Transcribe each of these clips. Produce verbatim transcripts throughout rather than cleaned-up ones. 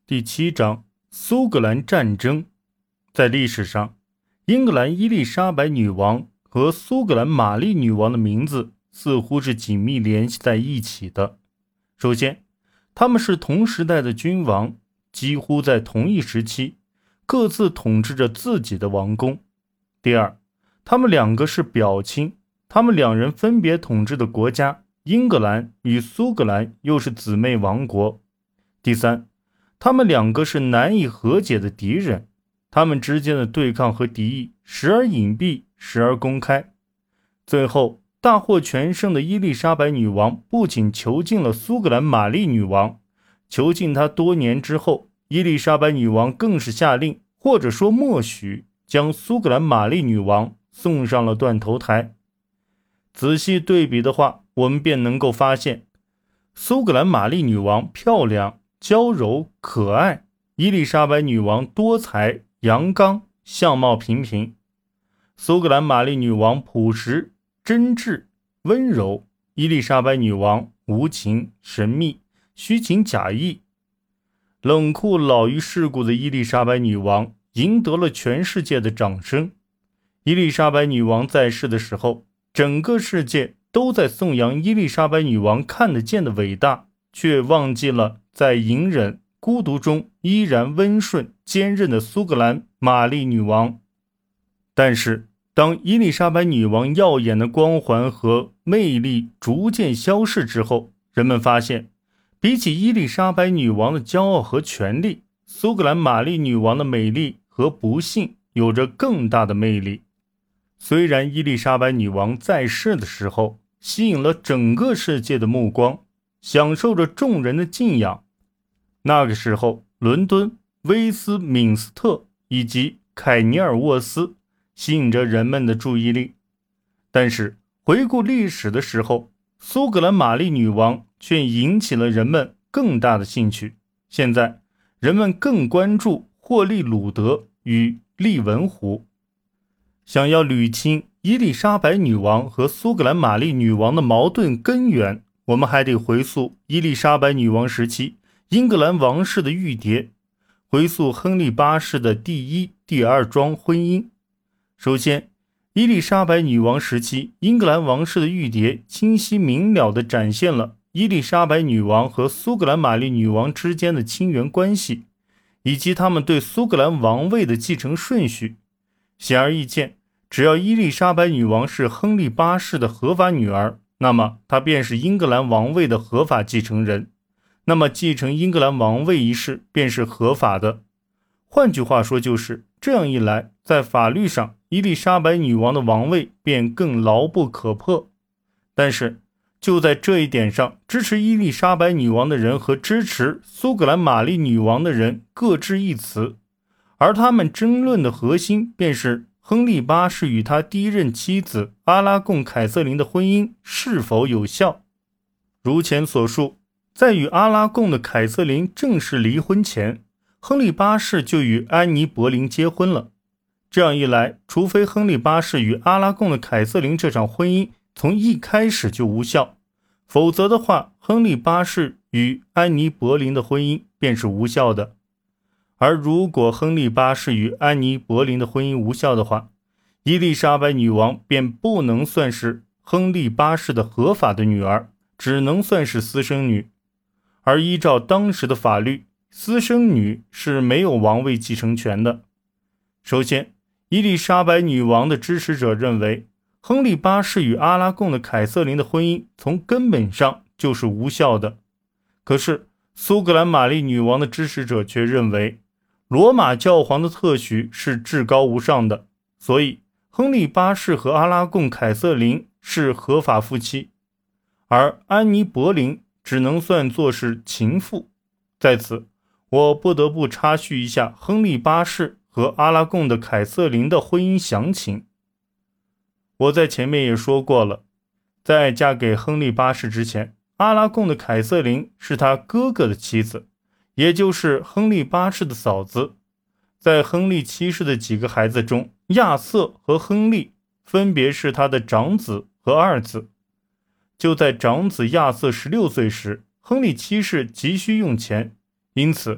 第七章苏格兰战争。在历史上，英格兰伊丽莎白女王和苏格兰玛丽女王的名字似乎是紧密联系在一起的。首先，他们是同时代的君王，几乎在同一时期，各自统治着自己的王宫。第二，他们两个是表亲，他们两人分别统治的国家英格兰与苏格兰又是姊妹王国。第三，他们两个是难以和解的敌人，他们之间的对抗和敌意时而隐蔽，时而公开。最后，大获全胜的伊丽莎白女王不仅囚禁了苏格兰玛丽女王，囚禁她多年之后，伊丽莎白女王更是下令，或者说默许，将苏格兰玛丽女王送上了断头台。仔细对比的话，我们便能够发现，苏格兰玛丽女王漂亮、娇柔可爱，伊丽莎白女王多才阳刚，相貌平平。苏格兰玛丽女王朴实真挚温柔，伊丽莎白女王无情神秘虚情假意。冷酷老于世故的伊丽莎白女王赢得了全世界的掌声。伊丽莎白女王在世的时候，整个世界都在颂扬伊丽莎白女王看得见的伟大，却忘记了在隐忍孤独中依然温顺坚韧的苏格兰玛丽女王。但是当伊丽莎白女王耀眼的光环和魅力逐渐消逝之后，人们发现，比起伊丽莎白女王的骄傲和权力，苏格兰玛丽女王的美丽和不幸有着更大的魅力。虽然伊丽莎白女王在世的时候吸引了整个世界的目光，享受着众人的敬仰，那个时候伦敦、威斯敏斯特以及凯尼尔沃斯吸引着人们的注意力。但是回顾历史的时候，苏格兰玛丽女王却引起了人们更大的兴趣。现在人们更关注霍利鲁德与利文湖。想要捋清伊丽莎白女王和苏格兰玛丽女王的矛盾根源，我们还得回溯伊丽莎白女王时期英格兰王室的玉蝶，回溯亨利八世的第一、第二桩婚姻。首先，伊丽莎白女王时期英格兰王室的玉蝶清晰明了地展现了伊丽莎白女王和苏格兰玛丽女王之间的亲缘关系，以及他们对苏格兰王位的继承顺序。显而易见，只要伊丽莎白女王是亨利八世的合法女儿，那么她便是英格兰王位的合法继承人，那么继承英格兰王位一事便是合法的。换句话说，就是这样一来，在法律上伊丽莎白女王的王位便更牢不可破。但是就在这一点上，支持伊丽莎白女王的人和支持苏格兰玛丽女王的人各执一词，而他们争论的核心便是亨利八世与他第一任妻子阿拉贡凯瑟琳的婚姻是否有效。如前所述，在与阿拉贡的凯瑟琳正式离婚前，亨利八世就与安妮·博林结婚了。这样一来，除非亨利八世与阿拉贡的凯瑟琳这场婚姻从一开始就无效，否则的话，亨利八世与安妮·博林的婚姻便是无效的。而如果亨利八世与安妮·博林的婚姻无效的话，伊丽莎白女王便不能算是亨利八世的合法的女儿，只能算是私生女。而依照当时的法律，私生女是没有王位继承权的。首先，伊丽莎白女王的支持者认为，亨利八世与阿拉贡的凯瑟琳的婚姻从根本上就是无效的。可是苏格兰玛丽女王的支持者却认为，罗马教皇的特许是至高无上的，所以亨利八世和阿拉贡凯瑟琳是合法夫妻，而安妮·博林只能算作是情妇。在此，我不得不插叙一下亨利八世和阿拉贡的凯瑟琳的婚姻详情。我在前面也说过了，在嫁给亨利八世之前，阿拉贡的凯瑟琳是他哥哥的妻子，也就是亨利八世的嫂子。在亨利七世的几个孩子中，亚瑟和亨利分别是他的长子和二子。就在长子亚瑟十六岁时，亨利七世急需用钱，因此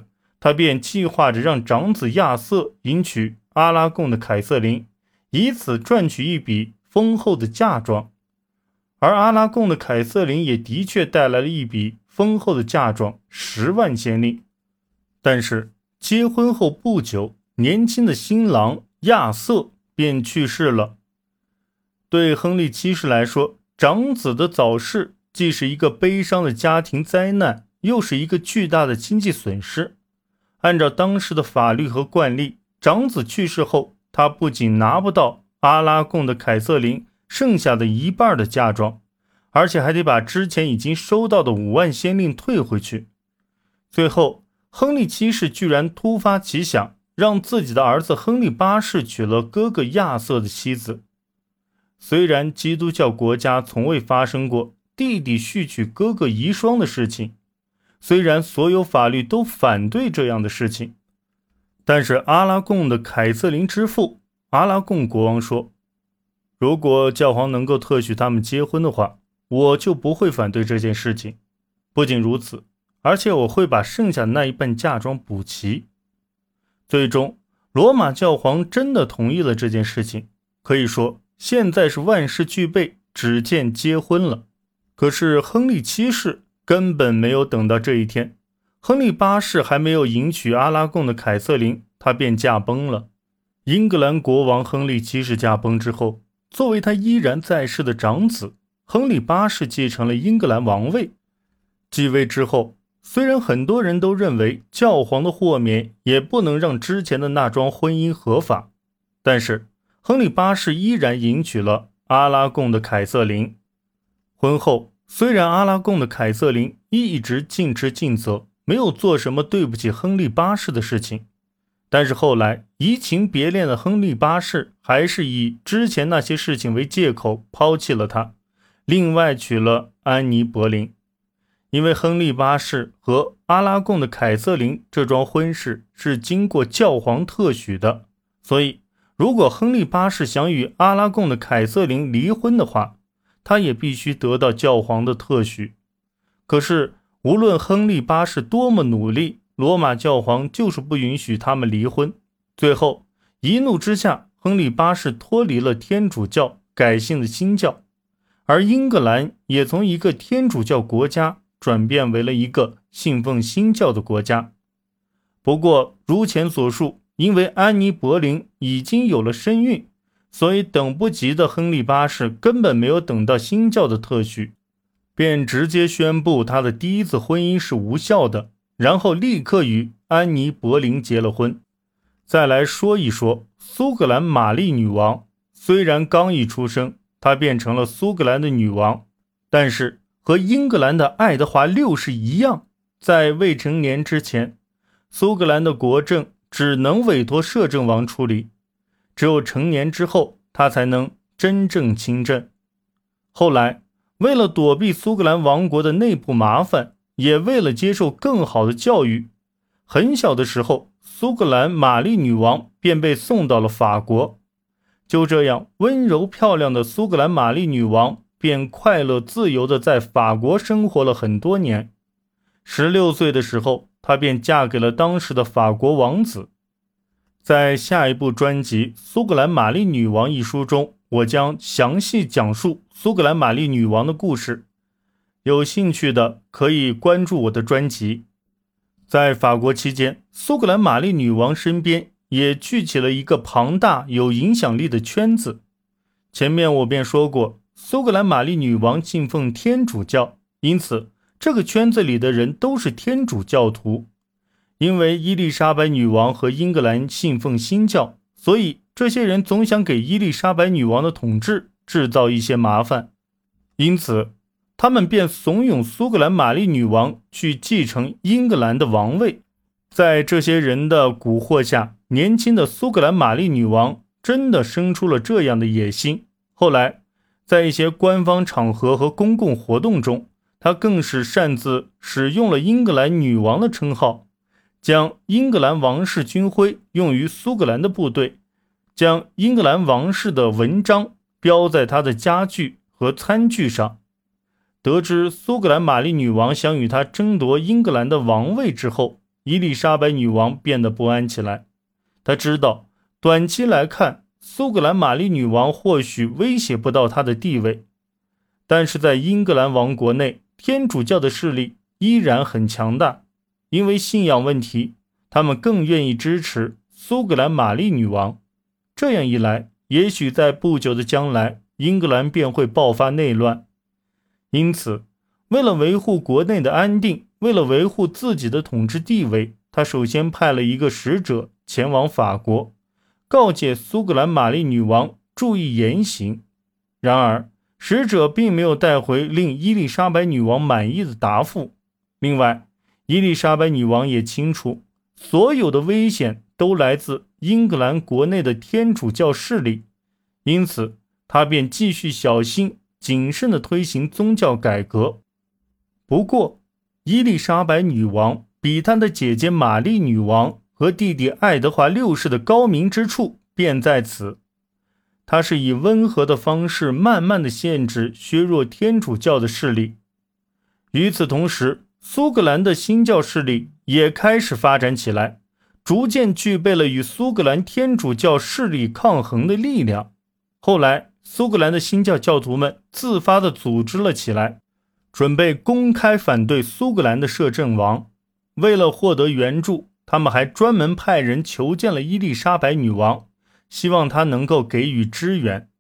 他便计划着让长子亚瑟迎娶阿拉贡的凯瑟琳，以此赚取一笔丰厚的嫁妆。而阿拉贡的凯瑟琳也的确带来了一笔丰厚的嫁妆，十万先令。但是结婚后不久，年轻的新郎亚瑟便去世了。对亨利七世来说，长子的早逝既是一个悲伤的家庭灾难，又是一个巨大的经济损失。按照当时的法律和惯例，长子去世后，他不仅拿不到阿拉贡的凯瑟琳剩下的一半的嫁妆，而且还得把之前已经收到的五万先令退回去。最后，亨利七世居然突发奇想，让自己的儿子亨利八世娶了哥哥亚瑟的妻子。虽然基督教国家从未发生过弟弟续娶哥哥遗孀的事情，虽然所有法律都反对这样的事情，但是阿拉贡的凯瑟琳之父阿拉贡国王说，如果教皇能够特许他们结婚的话，我就不会反对这件事情。不仅如此，而且我会把剩下的那一半嫁妆补齐。最终，罗马教皇真的同意了这件事情，可以说现在是万事俱备，只见结婚了。可是亨利七世根本没有等到这一天，亨利八世还没有迎娶阿拉贡的凯瑟琳，他便驾崩了。英格兰国王亨利七世驾崩之后，作为他依然在世的长子，亨利八世继承了英格兰王位。继位之后，虽然很多人都认为教皇的豁免也不能让之前的那桩婚姻合法，但是亨利八世依然迎娶了阿拉贡的凯瑟琳。婚后，虽然阿拉贡的凯瑟琳一直尽职尽责，没有做什么对不起亨利八世的事情，但是后来移情别恋的亨利八世还是以之前那些事情为借口抛弃了他，另外娶了安妮·柏林。因为亨利八世和阿拉贡的凯瑟琳这桩婚事是经过教皇特许的，所以如果亨利八世想与阿拉贡的凯瑟琳离婚的话，他也必须得到教皇的特许。可是无论亨利八世多么努力，罗马教皇就是不允许他们离婚。最后一怒之下，亨利八世脱离了天主教，改信了新教，而英格兰也从一个天主教国家转变为了一个信奉新教的国家。不过如前所述，因为安妮·柏林已经有了身孕，所以等不及的亨利八世根本没有等到新教的特许，便直接宣布他的第一次婚姻是无效的，然后立刻与安妮·柏林结了婚。再来说一说苏格兰玛丽女王，虽然刚一出生，她变成了苏格兰的女王，但是和英格兰的爱德华六世一样，在未成年之前，苏格兰的国政只能委托摄政王处理，只有成年之后，他才能真正亲政。后来，为了躲避苏格兰王国的内部麻烦，也为了接受更好的教育，很小的时候，苏格兰玛丽女王便被送到了法国。就这样，温柔漂亮的苏格兰玛丽女王便快乐自由地在法国生活了很多年。十六岁的时候，她便嫁给了当时的法国王子。在下一部专辑《苏格兰玛丽女王》一书中，我将详细讲述苏格兰玛丽女王的故事。有兴趣的可以关注我的专辑。在法国期间，苏格兰玛丽女王身边也聚起了一个庞大有影响力的圈子。前面我便说过，苏格兰玛丽女王信奉天主教，因此这个圈子里的人都是天主教徒。因为伊丽莎白女王和英格兰信奉新教，所以这些人总想给伊丽莎白女王的统治制造一些麻烦，因此他们便怂恿苏格兰玛丽女王去继承英格兰的王位。在这些人的蛊惑下，年轻的苏格兰玛丽女王真的生出了这样的野心。后来在一些官方场合和公共活动中，她更是擅自使用了英格兰女王的称号，将英格兰王室军徽用于苏格兰的部队，将英格兰王室的文章标在她的家具和餐具上。得知苏格兰玛丽女王想与她争夺英格兰的王位之后， 伊丽莎白女王变得不安起来。她知道，短期来看，苏格兰玛丽女王或许威胁不到她的地位，但是在英格兰王国内，天主教的势力依然很强大，因为信仰问题，他们更愿意支持苏格兰玛丽女王。这样一来，也许在不久的将来，英格兰便会爆发内乱。因此，为了维护国内的安定，为了维护自己的统治地位，他首先派了一个使者前往法国，告诫苏格兰玛丽女王注意言行。然而，使者并没有带回令伊丽莎白女王满意的答复。另外，伊丽莎白女王也清楚，所有的危险都来自英格兰国内的天主教势力，因此她便继续小心谨慎地推行宗教改革。不过，伊丽莎白女王比她的姐姐玛丽女王和弟弟爱德华六世的高明之处便在此，她是以温和的方式慢慢地限制削弱天主教的势力。与此同时，苏格兰的新教势力也开始发展起来，逐渐具备了与苏格兰天主教势力抗衡的力量。后来，苏格兰的新教教徒们自发地组织了起来，准备公开反对苏格兰的摄政王。为了获得援助，他们还专门派人求见了伊丽莎白女王，希望她能够给予支援。